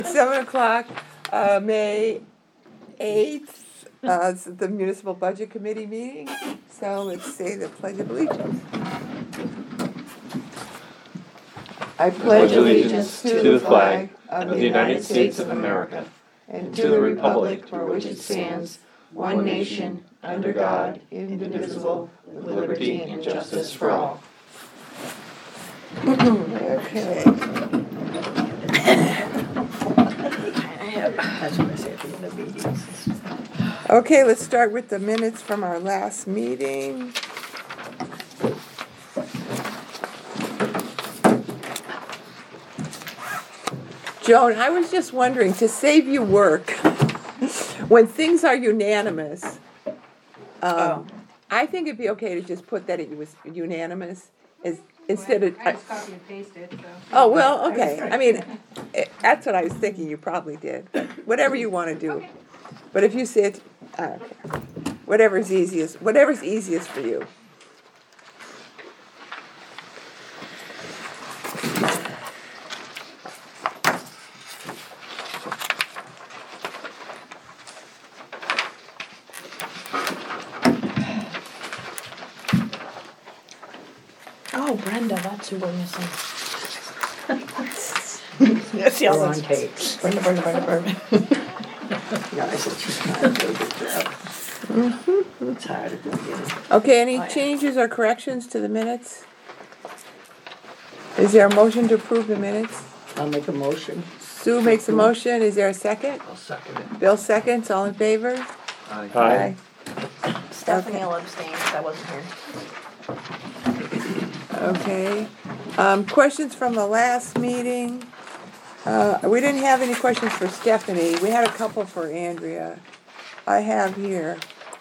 7 o'clock, May 8th, is the Municipal Budget Committee meeting. So let's say the Pledge of Allegiance. I pledge allegiance to the flag of the United States of America and to the republic for which it stands, one nation, under God, indivisible, with liberty and justice for all. Okay. That's what I say at the end of meetings. Okay, let's start with the minutes from our last meeting. Joan, I was just wondering, to save you work, when things are unanimous, I think it'd be okay to just put that it was unanimous instead of. I just copy and paste it, so. Oh, well, okay. I mean, that's what I was thinking you probably did. But whatever you want to do. Okay. But if you say it, I don't care. Whatever's easiest for you. Oh, Brenda, that's who we're missing. That's the other on tape. Brenda. Yeah, I said she's trying to do a good job. It's hard to do it. Okay, any changes or corrections to the minutes? Is there a motion to approve the minutes? I'll make a motion. Sue makes a motion. Is there a second? I'll second it. Bill seconds. All in favor? Aye. Stephanie will abstain because I wasn't here. Okay. Questions from the last meeting? We didn't have any questions for Stephanie. We had a couple for Andrea. I have here.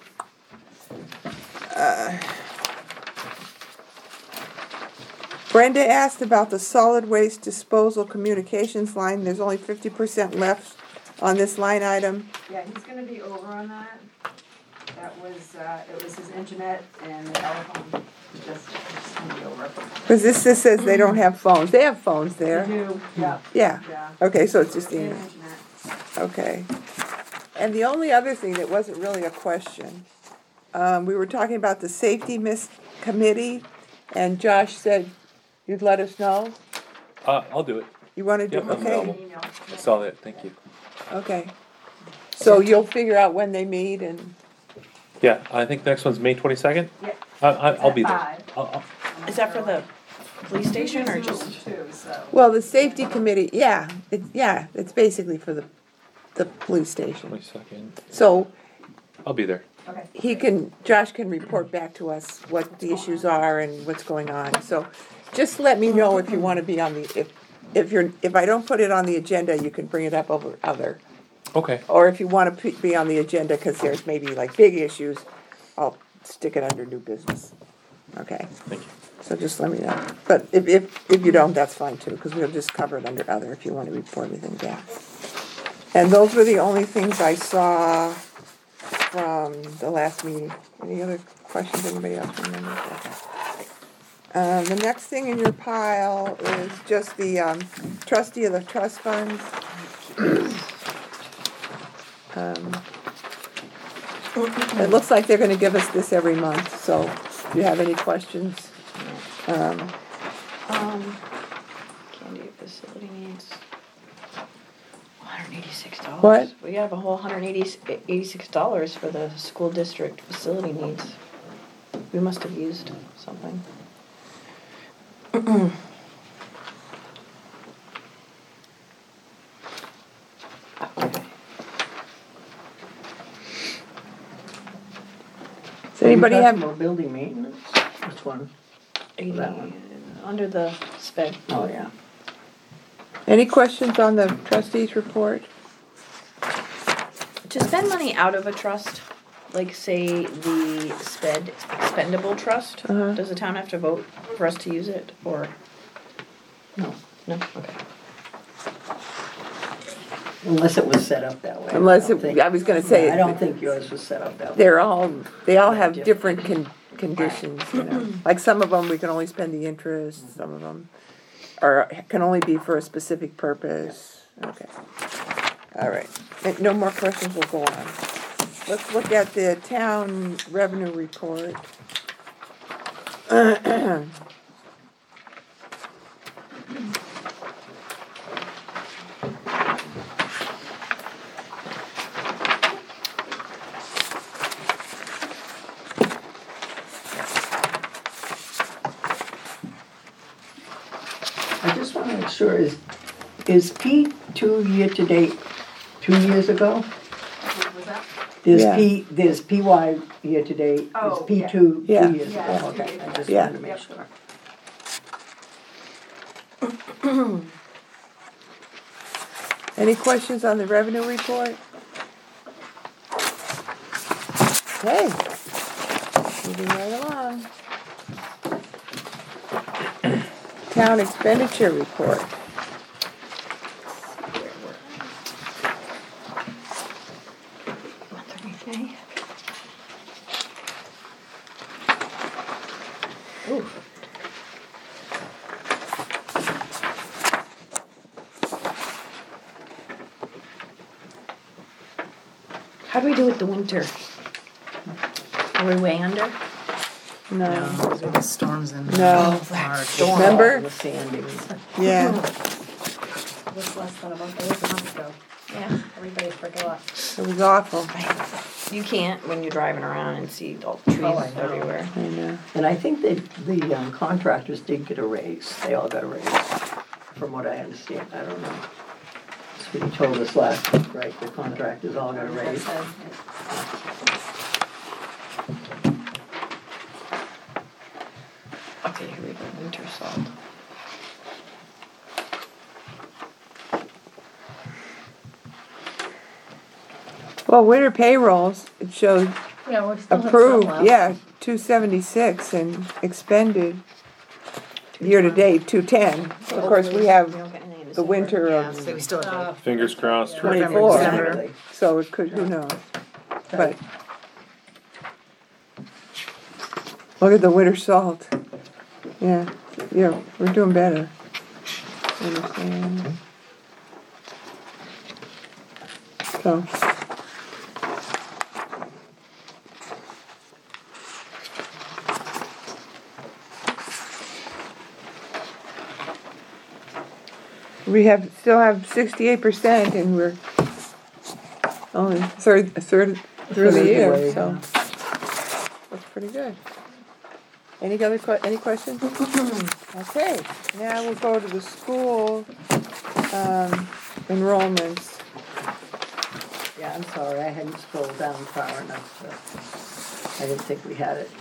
Brenda asked about the solid waste disposal communications line. There's only 50% left on this line item. Yeah, he's gonna be over on that. That was, it was his internet and the telephone, just gonna be over. Because this says they don't have phones. They have phones They there. do, yeah, Yeah. yeah. Okay, so it's just And email. internet. Okay. And the only other thing that wasn't really a question, we were talking about the safety committee, and Josh said you'd let us know. I'll do it. You want to do? Yep, I'm Okay. available. Email. I saw that, thank you. Okay. So you'll figure out when they meet and. Yeah, I think the next one's May 22nd. Yep. I'll be there. At 5. Is that for the police station or just? Too, so. Well, the safety committee, it's basically for the police station. 22nd. So I'll be there. Okay. Josh can report back to us what the issues are and what's going on. So just let me know if you want to be on the, if I don't put it on the agenda, you can bring it up over other. Okay. Or if you want to be on the agenda because there's maybe like big issues, I'll stick it under new business. Okay, Thank you. so just let me know. But if you don't, that's fine too, because we'll just cover it under other if you want to report anything back. And those were the only things I saw from the last meeting. Any other questions anybody else remembers? The next thing in your pile is just the trustee of the trust funds. It looks like they're gonna give us this every month, so if you have any questions. Candy facility needs $186. What? We have a whole $186 for the school district facility needs. We must have used something. Does anybody Are you have, talking about building maintenance? Which one? 80, That one. under the sped. Oh, yeah. any questions on the trustees report? To spend money out of a trust, like say the expendable trust, Uh-huh. does the town have to vote for us to use it, or? No, No, okay. unless it was set up that way. Unless don't think- I was gonna say, I don't think yours was set up that way. they all have different conditions, you know. Like some of them, we can only spend the interest, some of them can only be for a specific purpose. Okay. All right. No more questions, we'll go on. Let's look at the town revenue report. I just want to make sure, is P2 year-to-date 2 years ago? Was that? There's PY year-to-date, is Oh, P2 yeah. 2 years Yeah, ago? Okay, I just Yeah. wanted to make sure. Any questions on the revenue report? Okay. Moving right along. Town expenditure report. Okay. Ooh. How do we do with the winter? Are we way under? No. Because we get storms in No. March. Remember? The Sandy. Yeah. It was less than a month ago. Yeah. Everybody forgot. It was awful. You can't when you're driving around and see all the trees Oh, I know. everywhere. I know. And I think that the contractors did get a raise. They all got a raise, from what I understand. I don't know. That's what he told us last week, right? The contractors all got a raise. Okay, here we go, winter salt. Well, winter payrolls, it showed Yeah, we still have some approved, left. yeah, 276 and expended year-to-date 210. Of course, we We have don't get anything in the December. winter Yeah, so we of, still have Fingers crossed. November, 24. December. Exactly. so it could, who knows? But look at the winter salt. Yeah, we're doing better. Understand. So. We still have 68% and we're only a third through the Third year, way, so that's pretty good. Any questions? Okay, now we'll go to the school enrollments. Yeah, I'm sorry, I hadn't scrolled down far enough I didn't think we had it.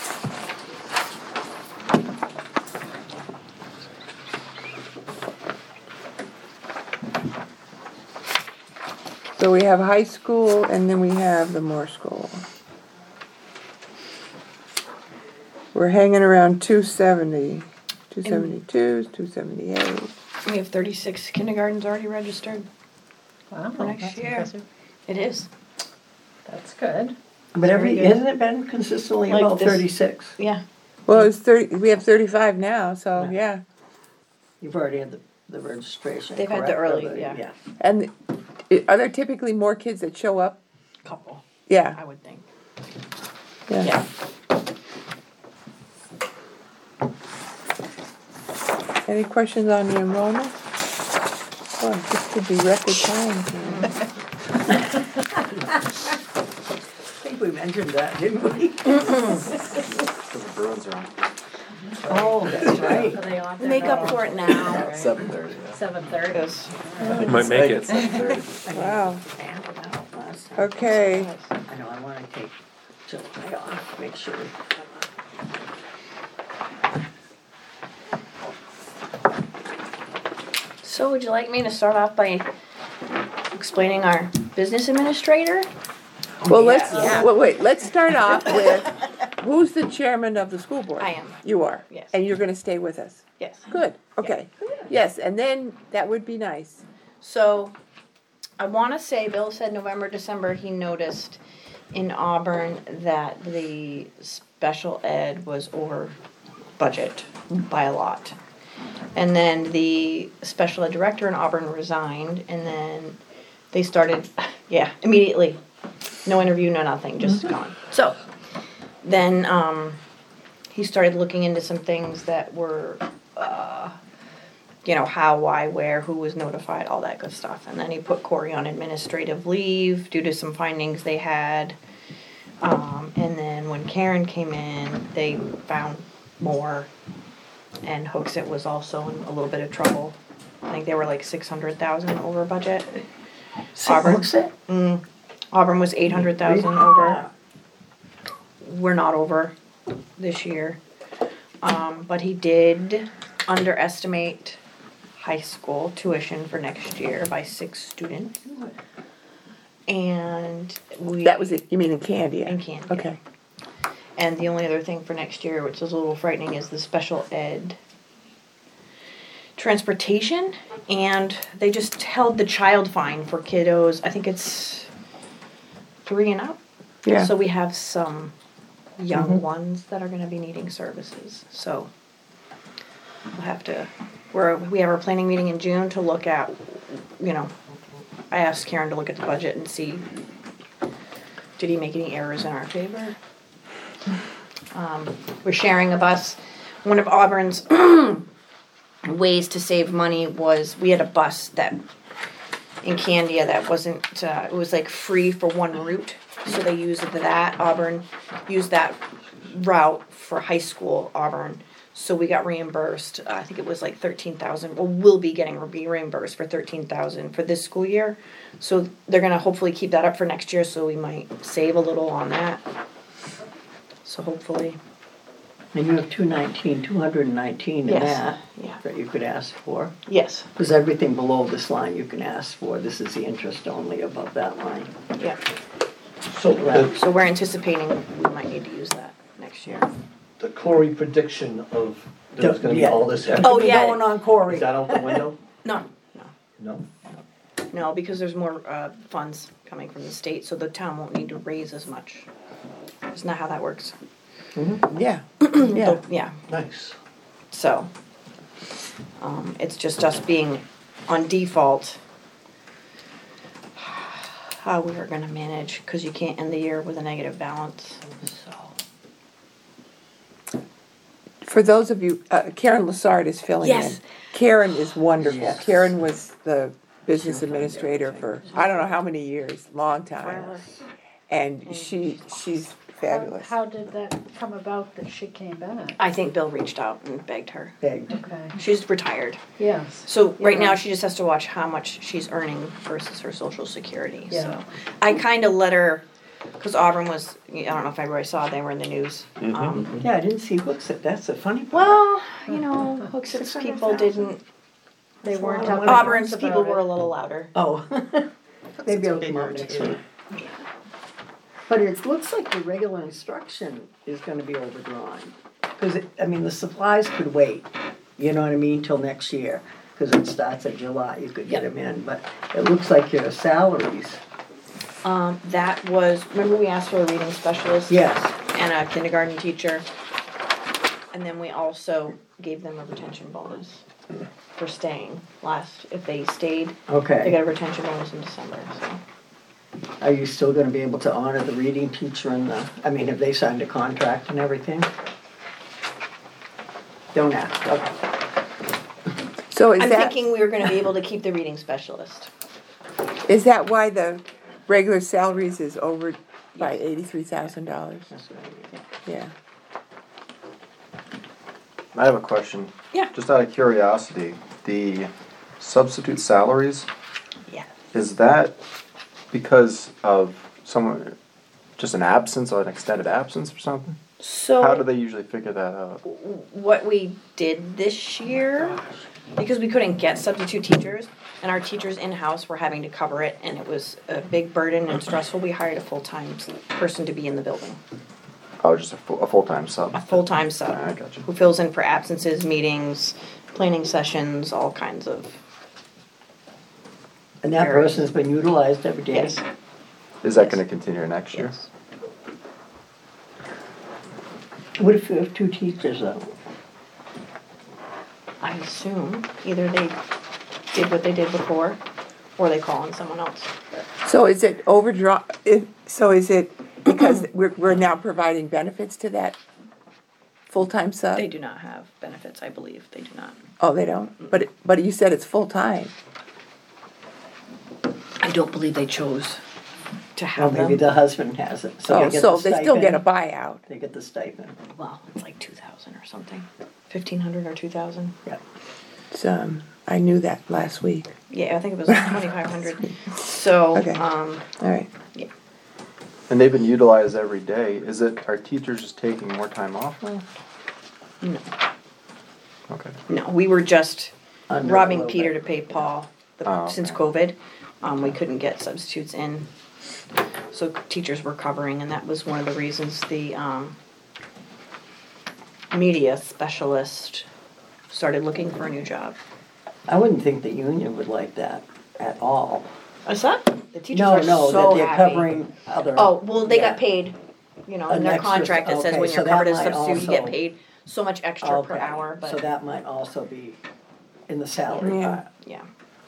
So we have high school and then we have the Moore School. We're hanging around 270, 272, 278. We have 36 kindergartens already registered. Wow, For next that's year. impressive. It is. That's good. But Very good. hasn't it been consistently Like about this- 36? Yeah. Well, it's 30, we have 35 now, so yeah. You've already had the registration, They've had the correct? early, Or yeah. And are there typically more kids that show up? Couple, Yeah, I would think. yeah. Yeah. Any questions on the enrollment? Well, this could be record time. I think we mentioned that, didn't we? Because the Bruins are on. Oh, that's right. Are they on there? Make up for it now. 7:30. Yeah. 7:30. Because You might make it. 7:30. Wow, Found it out last time. okay. I know, I wanna take July off, make sure. So would you like me to start off by explaining our business administrator? Well, Yeah. wait, let's start off with, who's the chairman of the school board? I am. You are? Yes. And you're gonna stay with us? Yes. Good, okay. Yes, and then, that would be nice. So, I wanna say, Bill said November, December, he noticed in Auburn that the special ed was over budget by a lot. And then the special ed director in Auburn resigned, and then they started, yeah, immediately. No interview, no nothing, just gone. So, then, he started looking into some things that were, how, why, where, who was notified, all that good stuff. And then he put Corey on administrative leave due to some findings they had. And then when Karen came in, they found more. And Hooksett was also in a little bit of trouble. I think they were like 600,000 over budget. Auburn. Hooksett? Auburn was 800,000 over. We're not over this year. But he did underestimate high school tuition for next year by 6 students. And That was it, you mean in Candia? In Candia. Okay. And the only other thing for next year, which is a little frightening, is the special ed transportation. And they just held the child fine for kiddos. I think it's 3 and up. Yeah. So we have some young ones that are going to be needing services. So we'll have to. We have our planning meeting in June to look at. I asked Karen to look at the budget and see. Did he make any errors in our favor? We're sharing a bus. One of Auburn's ways to save money was we had a bus that in Candia that wasn't, it was like free for one route. So they used that. Auburn used that route for high school Auburn. So we got reimbursed. I think it was like 13,000. Well, we'll be reimbursed for 13,000 for this school year. So they're gonna hopefully keep that up for next year. So we might save a little on that. So hopefully. And you have 219 in Yes. that, Yeah. that you could ask for. Yes. Because everything below this line you can ask for. This is the interest only above that line. Yeah. So So we're anticipating we might need to use that next year. the Corey prediction of there's gonna be Yeah. all this. Oh, yeah. Going on Corey. Is that out the window? No. No? No, because there's more funds coming from the state, so the town won't need to raise as much. Isn't that how that works? Yeah. Yeah. Yeah. Nice. So, it's just us being on default how we are gonna manage, cause you can't end the year with a negative balance, so. For those of you, Karen Lassard is filling in. Yes. Karen is wonderful. Yes. Karen was the business administrator for, I don't know how many years, long time. And she's fabulous. How did that come about that she came back? I think Bill reached out and begged her. Begged. Okay, She's retired. yes. So right Yeah. now she just has to watch how much she's earning versus her social security. Yeah. So I kind of let her, because Auburn was, I don't know if everybody saw, they were in the news. Yeah, I didn't see Hooksett. That's the funny part. Well, Hooksett's people didn't, They weren't Well, up in Auburn's arms people about were a it. little louder. Oh. Maybe I'll come out next week. But it looks like the regular instruction is gonna be overdrawn. Because, the supplies could wait, you know what I mean, till next year. Because it starts in July, you could get them in. But it looks like your salaries. That was, remember we asked for a reading specialist? Yes. And a kindergarten teacher. And then we also gave them a retention bonus for staying if they stayed. They Okay. got a retention bonus in December, so. Are you still gonna be able to honor the reading teacher and have they signed a contract and everything? Don't ask, okay. So I'm thinking we were gonna be able to keep the reading specialist. is that why the regular salaries is over by $83,000? That's what I mean. Yeah. I have a question. Yeah. Just out of curiosity, the substitute salaries, Yeah. is that because of someone, just an absence or an extended absence or something? So. How do they usually figure that out? What we did this year, because we couldn't get substitute teachers, and our teachers in-house were having to cover it, and it was a big burden and stressful, we hired a full-time person to be in the building. Oh, just a full-time sub? A full-time sub. I gotcha. Who fills in for absences, meetings, planning sessions, all kinds of. And that person's been utilized every day? Yes. Is that gonna continue next year? Yes. What if you have 2 teachers though? I assume either they did what they did before, or they call in someone else. So is it overdraw, so is it because we're now providing benefits to that full-time sub? They do not have benefits, I believe, they do not. Oh, they don't? But you said it's full-time. I don't believe they chose to Or have maybe them. the husband has it, so Oh, they get so the they still get a stipend. buyout. They get the stipend, Well, it's like 2,000 or something, 1,500 or 2,000. yeah. So, I knew that last week. Yeah, I think it was like 2,500. So, Okay. All right. And they've been utilized every day. Is it, are teachers just taking more time off now? no, Okay. no, we were just Under a robbing little Peter bit. to pay Paul Oh, since okay. COVID. We couldn't get substitutes in, so teachers were covering, and that was one of the reasons the media specialist started looking for a new job. I wouldn't think the union would like that at all. What's that? The teachers No, are no, so that they're happy. covering other. Oh, well, they yeah. got paid, in An their extra- contract that says okay, when so you're that covered as might substitute, you get also- paid so much extra per Okay, hour, so but, that might also be in the salary Yeah. part. yeah.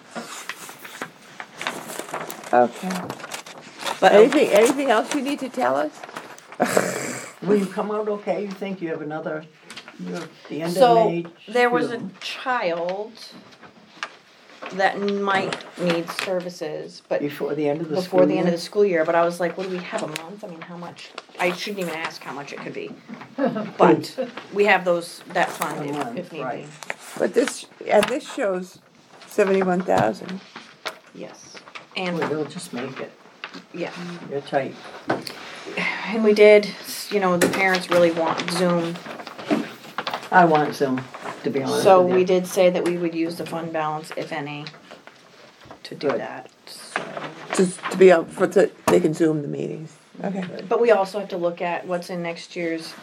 Okay. But, Anything else you need to tell us? Will you come out okay? You think you have another, you're the end of so, May? there was a June. child that might need services, but Before the end of the school before the end of year? the school year, but I was like, what do we have, a month? I mean, how much? I shouldn't even ask how much it could be. But we have that fund A month, if need be. right. But this shows 71,000. Yes. Well, And, they'll just make it. yeah. You're tight. And we did, the parents really want Zoom. I want Zoom, to be honest So with you. we did say that we would use the fund balance, if any, to do Good. that. So. To be able, they can Zoom the meetings. Okay. But we also have to look at what's in next year's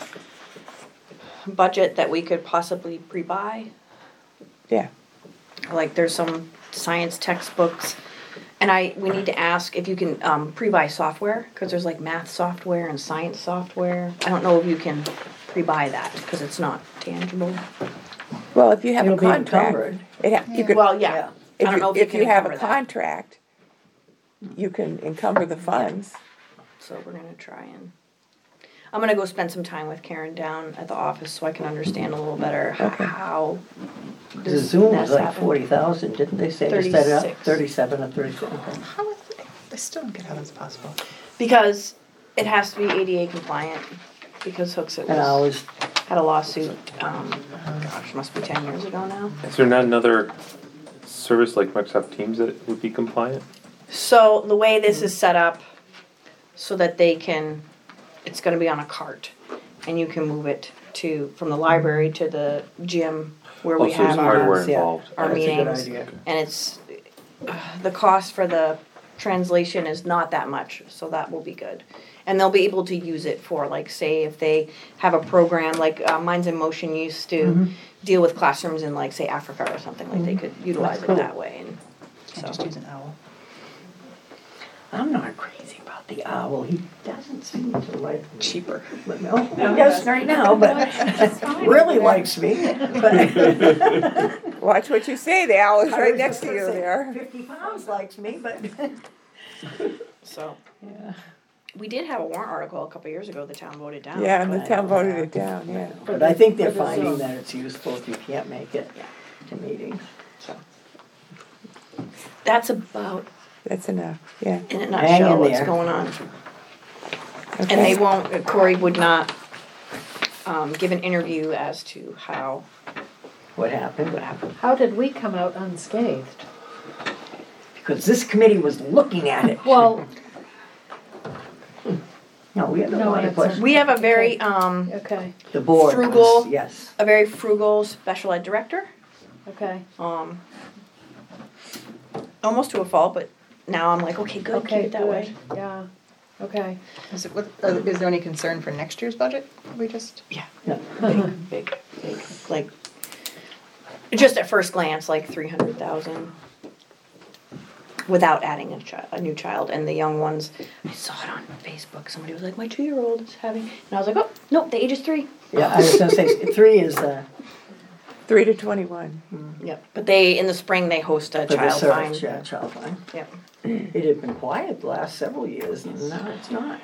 budget that we could possibly pre-buy. Yeah. Like there's some science textbooks, and we need to ask if you can pre-buy software, because there's like math software and science software. I don't know if you can pre-buy that, because it's not tangible. Well, if you have It'll a be contract, encumbered. you could, Well, yeah. I don't know if if you you can have a encumber that. contract, you can encumber the funds. So we're gonna try and, I'm gonna go spend some time with Karen down at the office so I can understand a little better Okay. how The this Zoom was mess like happened. 40,000, didn't they say to set it up? 36. 37 or 37, okay. How is, I still don't get how that's possible. Because it has to be ADA compliant, because Hooksett And I was, had a lawsuit, must be 10 years ago now. Is there not another service like Microsoft Teams that would be compliant? So the way this is set up, so that it's gonna be on a cart, and you can move it from the library to the gym where we Oh, so there's have hardware yeah. involved. our That's a good meetings. idea. And it's, the cost for the translation is not that much, so that will be good. And they'll be able to use it for, like, say, if they have a program, like Minds in Motion used to deal with classrooms in, like, say, Africa or something, like, they could utilize That's it cool. that way, and Can't just so. use an owl. I'm not crazy about the owl. He doesn't seem to like me. Cheaper. But no, he does right now, but really likes me. But Watch what you say, the owl is right next to you there. 50 pounds likes me, but. So, Yeah. we did have a warrant article a couple years ago, the town voted down. Yeah, and the But- town voted it down, yeah. But I think they're For the finding Zoom. that it's useful if you can't make it to meetings. So. That's about, That's enough, yeah. in a Hang nutshell, in what's there. going on. And Okay. they won't, Corey would not give an interview as to What happened? what happened. How did we come out unscathed? Because this committee was looking at it. Well, No, we had a No lot of answer. questions. We have a very, okay, The board was, Frugal. yes. a very frugal special ed director, okay, almost to a fault, but now I'm like, okay, good, keep okay, it that way. good, yeah, okay. Is there any concern for next year's budget? We just. Yeah, Yeah. big, like, just at first glance, like 300,000. Without adding a new child, and the young ones, I saw it on Facebook, somebody was like, my 2-year-old is having, and I was like, oh, nope, the age is 3. Yeah, I was gonna say, 3 is 3 to 21. Yep. But they, in the spring, they host a For the child search, find. yeah, child find. Yep. It had been quiet the last several years, and now it's not.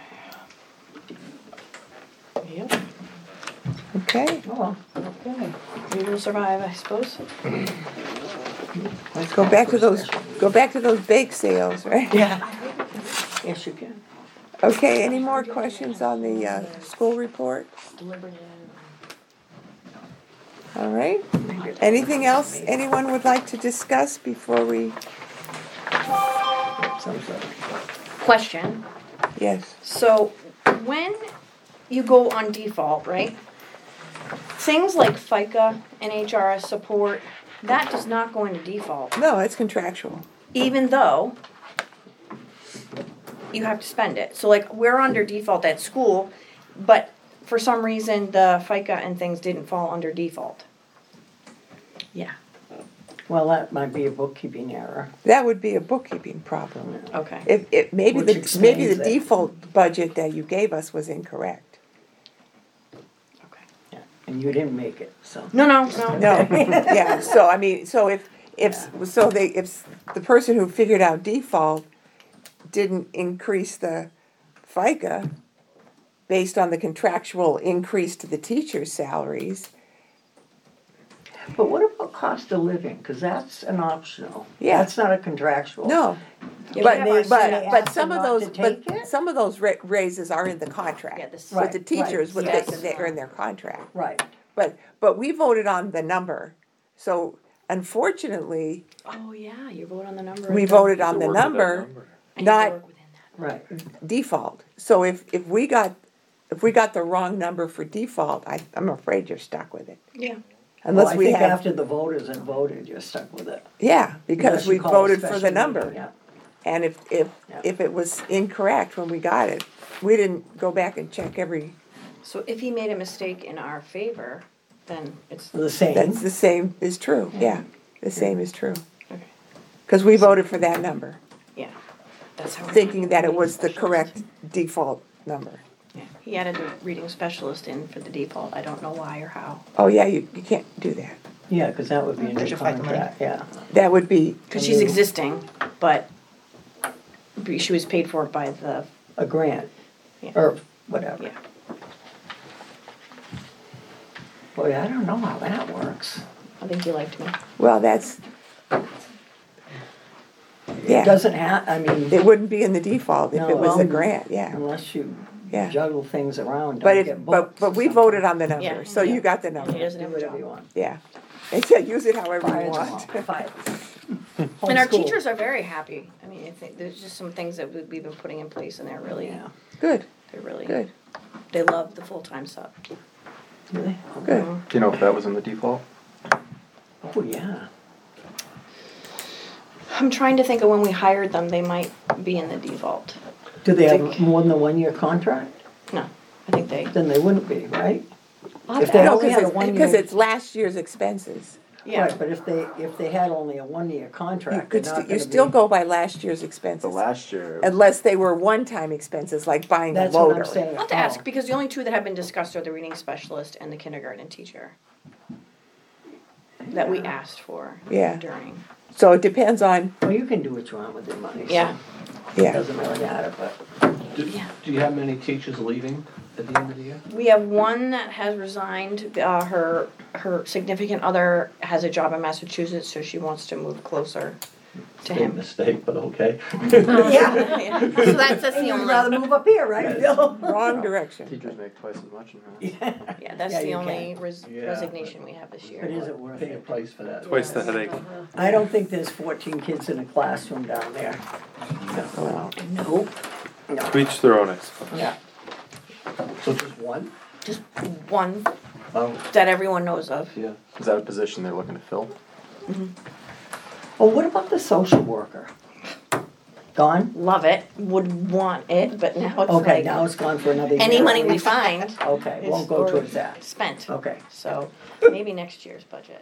Yep. Okay, Oh, well. Okay. We will survive, I suppose. let's go back to those bake sales, right? Yeah. Yes, you can. Okay, any more questions on the school report? All right. Anything else anyone would like to discuss before we, Some sort of. Question. yes, So when you go on default, right? Things like FICA and HRS support, that does not go into default, no, it's contractual. even though you have to spend it. So like we're under default at school, but for some reason the FICA and things didn't fall under default. Yeah. Well, that might be a bookkeeping error. That would be a bookkeeping problem. Okay. If maybe Which the explains it. default budget that you gave us was incorrect. Okay. Yeah. And you didn't make it, so. No. No, yeah, so I mean, so if the person who figured out default didn't increase the FICA based on the contractual increase to the teachers' salaries, But what about cost of living? Because that's an optional. Yeah. That's not a contractual. no. Yeah, But, we have our- but ask some them of not those, to take it? some of those raises are in the contract. Yeah, this- With the Right, teachers, right, with yes. they're in their contract. Right. But we voted on the number, so unfortunately, Oh yeah, you vote on the number. we and voted To on the work with that number, and you not work within that. Right. default. So if we got the wrong number for default, I'm afraid you're stuck with it. Yeah. Unless Well, I we think have, after the voters have voted, you're stuck with it. yeah, because Unless you we call a voted for special the meeting, number. yeah. And if it was incorrect when we got it, we didn't go back and check every, So if he made a mistake in our favor, then it's The same. that's the same is true, yeah, the same is true. okay. Cause we voted for that number, Yeah. That's how. thinking that it was the correct default number. Yeah. He added the reading specialist in for the default. I don't know why or how. Oh, yeah, you can't do that. Yeah, because that would be a There's new your FICA money. contract, yeah. That would be, Because she's existing, but she was paid for by the, A grant, Yeah. or whatever. yeah. Boy, I don't know how that works. I think you liked me. well, that's, It yeah, doesn't I mean, it wouldn't be in the default if No, it was a well, grant, yeah. unless you Yeah. juggle things around, But don't get it, booked. but we or voted on the Yeah. number, so you got the He number, doesn't something. have Do a whatever you job. want. yeah. They said use it however Fire you them all. want. Fire. And our Homeschool. teachers are very happy. I mean, I think there's just some things that we've been putting in place and they're really, Yeah. Good, they're really, good, they love the full-time sub. Really? good. Do you know if that was in the default? Oh, yeah. I'm trying to think of when we hired them, they might be in the default. Do they have more than a 1-year contract? No, I think they, Then they wouldn't be, right? If they No, only had a because 1-year. it's last year's expenses. yeah. Right, but if they had only a 1-year You contract, could, they're not you gonna still be. go by last year's The expenses, last year. unless they were one-time expenses, like buying a That's what loader. I'm saying. I'll have to ask, Oh. because the only two that have been discussed are the reading specialist and the kindergarten teacher. That we asked for Yeah. during, So it depends on, Well, you can do what you want with your money. so yeah. It yeah, doesn't really matter, but. Do you have many teachers leaving at the end of the year? We have one that has resigned, her significant other has a job in Massachusetts, so she wants to move closer to Big him. mistake, but okay. Yeah. Yeah. So that's the You'd only, rather move up here, right, Bill? wrong direction. Teachers make twice as much in that. Yeah. yeah, that's Yeah, the you only Yeah, resignation we have this But year. is it worth Pay a it? price for that. Twice the headache. I don't think there's 14 kids in a classroom down there. No. Nope. No. To each their own, I suppose. Yeah. So just one? Just one Oh, that everyone knows of. yeah. Is that a position they're looking to fill? Oh, what about the social worker? Gone? Love it, would want it, but now it's Okay, like, now it's gone for another year. any money we find Okay, is won't go already towards that. spent. Okay. So maybe next year's budget.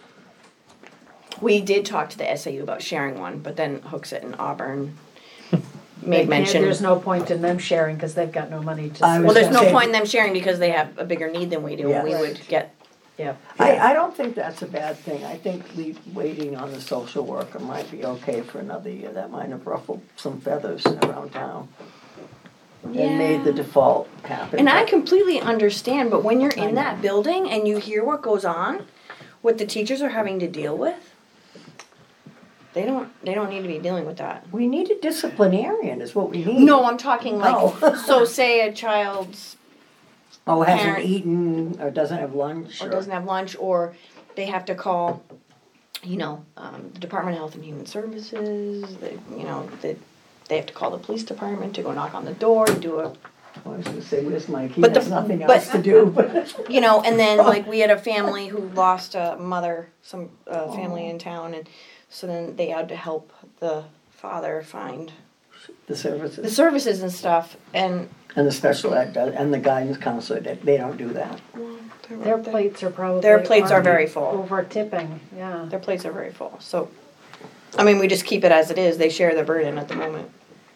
We did talk to the SAU about sharing one, but then Hooksett and Auburn made mention. There's no point in them sharing because they've got no money to. I Well, was there's gonna no say- point in them sharing because they have a bigger need than we do, and we Yes. would get Yep. I don't think that's a bad thing. I think waiting on the social worker might be okay for another year. That might have ruffled some feathers around town. And made the Yeah. default happen. And I completely understand, but when you're in that building and you hear what goes on, what the teachers are having to deal with, they don't need to be dealing with that. We need a disciplinarian is what we need. No, I'm talking like, Oh. so say a child's Oh, hasn't parent- eaten or doesn't have lunch or doesn't have lunch, or they have to call, the Department of Health and Human Services, they have to call the police department to go knock on the door and do a, I was gonna say, where's Mike? He But has the- nothing but- else to do, but. and then like we had a family who lost a mother, some family in town, and so then they had to help the father find The the services. services and stuff, and And the special ed does, and the guidance counselor, they don't do that. Their plates are probably. Their plates are already very full. Over tipping, yeah. Their plates are very full. So, I mean, we just keep it as it is. They share the burden at the moment.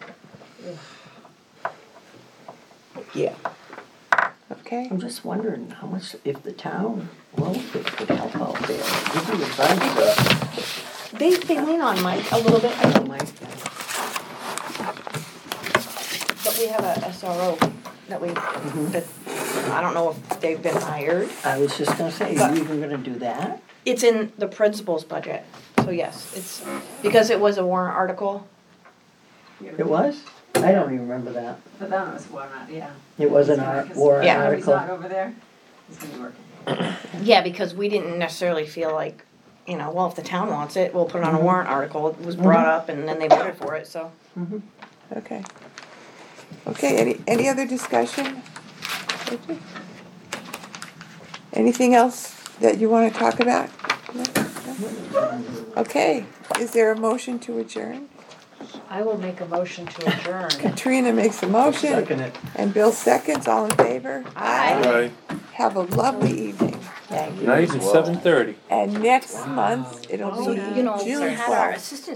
Yeah. Okay. I'm just wondering how much, if the town, well, if it could help out there. Give you advice, They lean on Mike a little bit, Mike. but we have a SRO that that I don't know if they've been hired. I was just gonna say, are you even gonna do that? It's in the principal's budget. So yes, it's because it was a warrant article. It was? I don't even remember that. But then it was one, yeah. It was an warrant Yeah. If he's not article. over there, he's gonna be working. Yeah, because we didn't necessarily feel like, well, if the town wants it, we'll put it on a warrant article. It was brought up and then they voted for it, so. Okay. Okay, any other discussion? Okay. Anything else that you want to talk about? No? No? Okay, is there a motion to adjourn? I will make a motion to adjourn. Katrina makes a motion Second it. and Bill seconds, all in favor? Aye. Have a lovely evening. Thank you. Nice at 7:30. And next month, it'll So, be we June had our 12th. assistant